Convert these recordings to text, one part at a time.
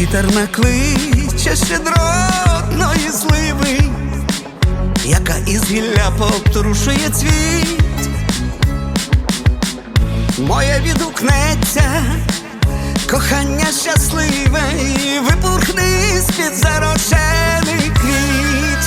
Вітер накличе щедротної зливи, яка із гілля пообтрушує цвіт. Моє відгукнеться кохання щасливе і випухне з-під зарошений квіт.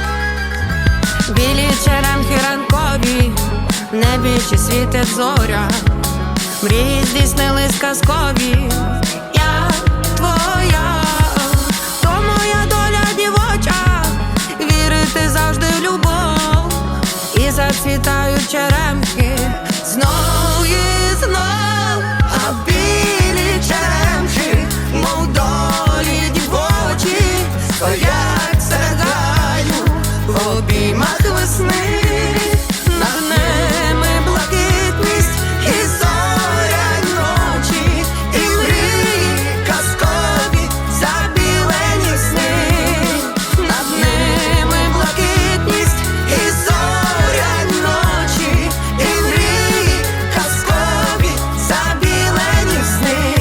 Білі черемхи ранкові, в небі ще світить зоря, мрії здійснились казкові. Я твоя, то моя доля дівоча, вірити завжди в любов. І зацвітають черемхи знов і знов, а білі черемхи, мов долі дівочі, стоять серед гаю в обіймах весни. Над ними блакитність і зоряні ночі, і мрії казкові забілені сни. Над ними блакитність і зоряні ночі, і мрії казкові забілені сни.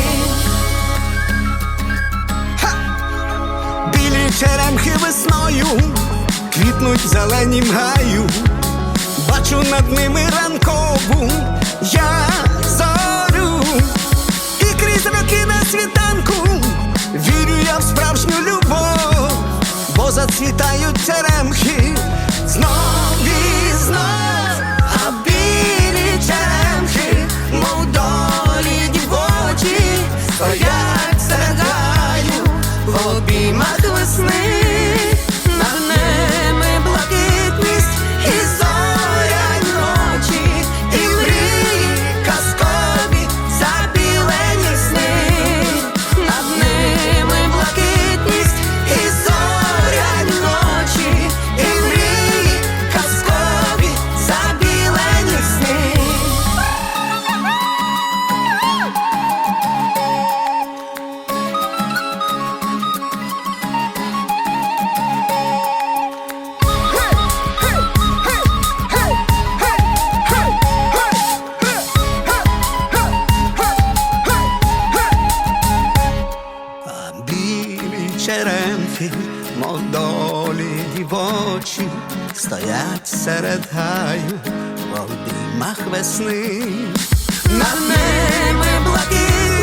Білі черемхи весною квітнуть в зеленім гаю, бачу над ними ранкову я зорю. І крізь роки на світанку вірю я в справжню любов, бо зацвітають черемхи знов і знов, а білі черемхи, мов долі дівочі, стоять серед гаю в обіймах весни. Над ними блакитність і зоряні ночі, і мрії казкові забілені сни. Над ними блакитність і зоряні ночі, і мрії казкові забілені сни. Білі черемхи, мов долі дівочі, стоять серед гаю в обіймах весни. Над ними блакитність